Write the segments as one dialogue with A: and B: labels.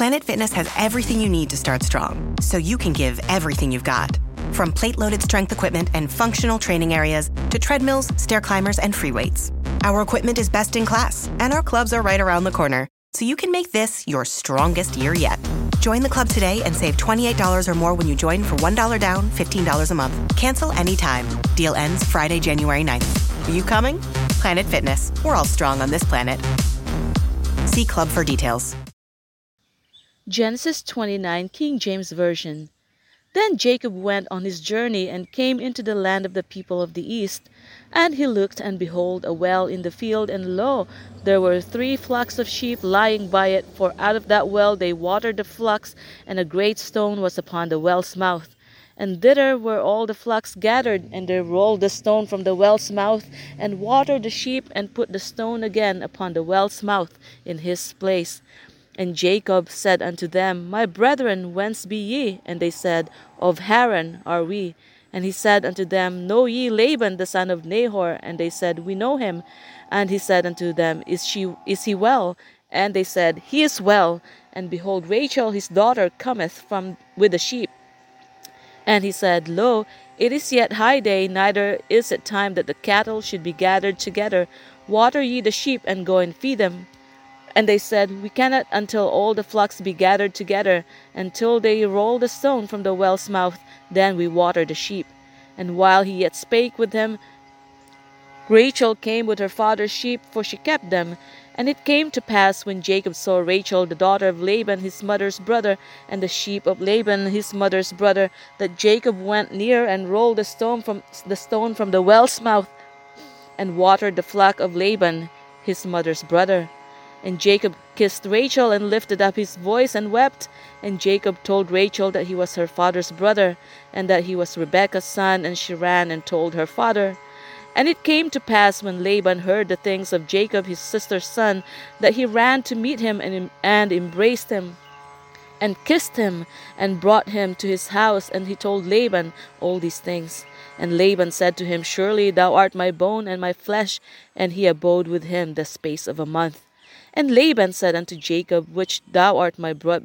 A: Planet Fitness has everything you need to start strong, so you can give everything you've got. From plate-loaded strength equipment and functional training areas to treadmills, stair climbers, and free weights. Our equipment is best in class, and our clubs are right around the corner, so you can make this your strongest year yet. Join the club today and save $28 or more when you join for $1 down, $15 a month. Cancel anytime. Deal ends Friday, January 9th. Are you coming? Planet Fitness. We're all strong on this planet. See club for details.
B: Genesis 29, King James Version. Then Jacob went on his journey and came into the land of the people of the east. And he looked, and behold, a well in the field, and lo, there were 3 flocks of sheep lying by it, for out of that well they watered the flocks, and a great stone was upon the well's mouth. And thither were all the flocks gathered, and they rolled the stone from the well's mouth, and watered the sheep, and put the stone again upon the well's mouth in his place. And Jacob said unto them, My brethren, whence be ye? And they said, Of Haran are we. And he said unto them, Know ye Laban the son of Nahor? And they said, We know him. And he said unto them, Is he well? And they said, He is well. And behold, Rachel his daughter cometh from with the sheep. And he said, Lo, it is yet high day, neither is it time that the cattle should be gathered together. Water ye the sheep, and go and feed them. And they said, We cannot until all the flocks be gathered together, until they roll the stone from the well's mouth, then we water the sheep. And while he yet spake with him, Rachel came with her father's sheep, for she kept them. And it came to pass, when Jacob saw Rachel, the daughter of Laban his mother's brother, and the sheep of Laban his mother's brother, that Jacob went near and rolled the stone from the well's mouth, and watered the flock of Laban his mother's brother. And Jacob kissed Rachel, and lifted up his voice, and wept. And Jacob told Rachel that he was her father's brother, and that he was Rebekah's son. And she ran and told her father. And it came to pass, when Laban heard the things of Jacob his sister's son, that he ran to meet him, and embraced him, and kissed him, and brought him to his house. And he told Laban all these things. And Laban said to him, Surely thou art my bone and my flesh. And he abode with him the space of a month. And Laban said unto Jacob, Because thou art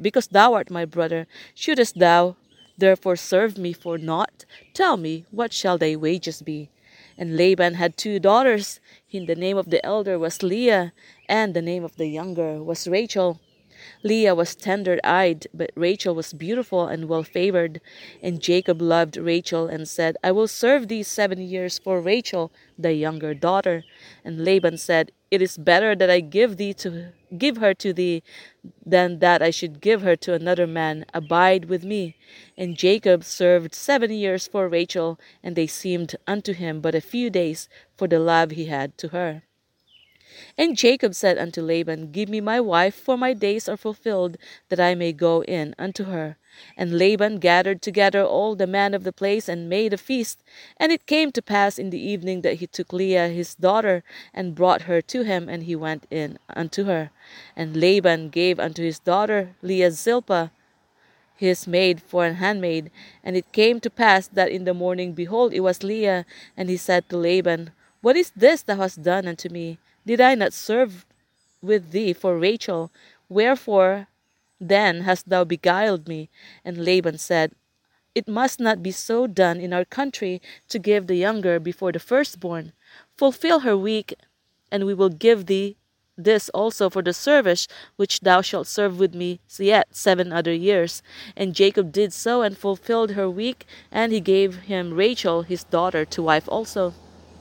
B: my brother, shouldest thou therefore serve me for naught? Tell me, what shall thy wages be? And Laban had 2 daughters. The name of the elder was Leah, and the name of the younger was Rachel. Leah was tender-eyed, but Rachel was beautiful and well-favored. And Jacob loved Rachel, and said, I will serve thee 7 years for Rachel, thy younger daughter. And Laban said, It is better that I give her to thee, than that I should give her to another man. Abide with me. And Jacob served 7 years for Rachel, and they seemed unto him but a few days, for the love he had to her. And Jacob said unto Laban, Give me my wife, for my days are fulfilled, that I may go in unto her. And Laban gathered together all the men of the place, and made a feast. And it came to pass in the evening that he took Leah his daughter, and brought her to him, and he went in unto her. And Laban gave unto his daughter Leah Zilpah his maid for an handmaid. And it came to pass that in the morning, behold, it was Leah. And he said to Laban, What is this thou hast done unto me? Did I not serve with thee for Rachel? Wherefore then hast thou beguiled me? And Laban said, It must not be so done in our country, to give the younger before the firstborn. Fulfill her week, and we will give thee this also for the service which thou shalt serve with me yet 7 other years. And Jacob did so, and fulfilled her week, and he gave him Rachel his daughter to wife also.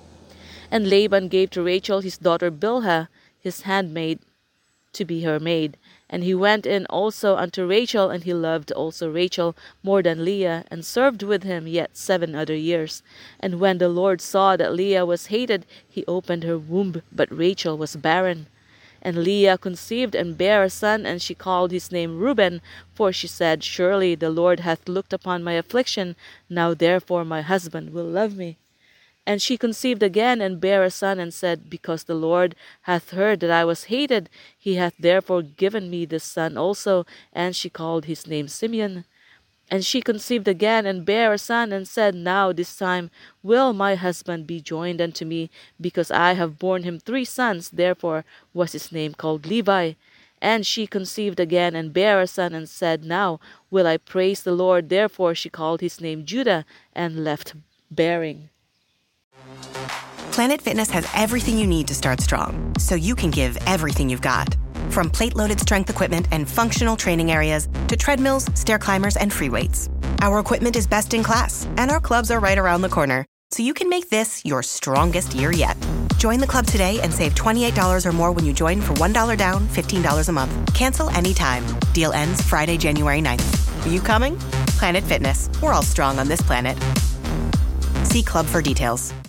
B: And Laban gave to Rachel his daughter Bilhah, his handmaid, to be her maid. And he went in also unto Rachel, and he loved also Rachel more than Leah, and served with him yet 7 other years. And when the Lord saw that Leah was hated, he opened her womb, but Rachel was barren. And Leah conceived and bare a son, and she called his name Reuben, for she said, Surely the Lord hath looked upon my affliction, now therefore my husband will love me. And she conceived again, and bare a son, and said, Because the Lord hath heard that I was hated, he hath therefore given me this son also. And she called his name Simeon. And she conceived again, and bare a son, and said, Now this time will my husband be joined unto me, because I have borne him 3 sons. Therefore was his name called Levi. And she conceived again and bare a son and said, Now will I praise the Lord. Therefore she called his name Judah and left bearing.
A: Planet Fitness has everything you need to start strong, so you can give everything you've got. From plate-loaded strength equipment and functional training areas to treadmills, stair climbers, and free weights. Our equipment is best in class, and our clubs are right around the corner, so you can make this your strongest year yet. Join the club today and save $28 or more when you join for $1 down, $15 a month. Cancel anytime. Deal ends Friday, January 9th. Are you coming? Planet Fitness. We're all strong on this planet. See club for details.